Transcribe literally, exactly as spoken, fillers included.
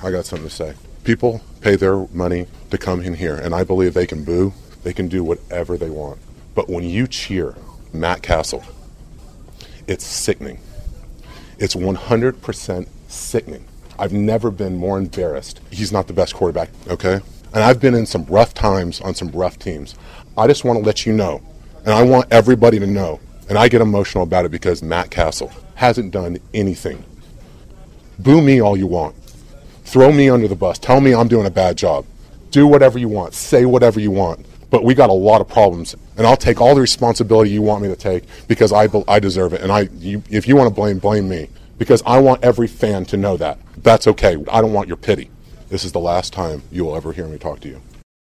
I got something to say. People pay their money to come in here, and I believe they can boo, they can do whatever they want. But when you cheer Matt Cassel, it's sickening. It's one hundred percent sickening. I've never been more embarrassed. He's not the best quarterback, okay? And I've been in some rough times on some rough teams. I just want to let you know, and I want everybody to know, and I get emotional about it because Matt Cassel hasn't done anything. Boo me all you want. Throw me under the bus. Tell me I'm doing a bad job. Do whatever you want. Say whatever you want. But we got a lot of problems, and I'll take all the responsibility you want me to take because I, I deserve it. And I, you, if you want to blame, blame me, because I want every fan to know that. That's okay. I don't want your pity. This is the last time you will ever hear me talk to you.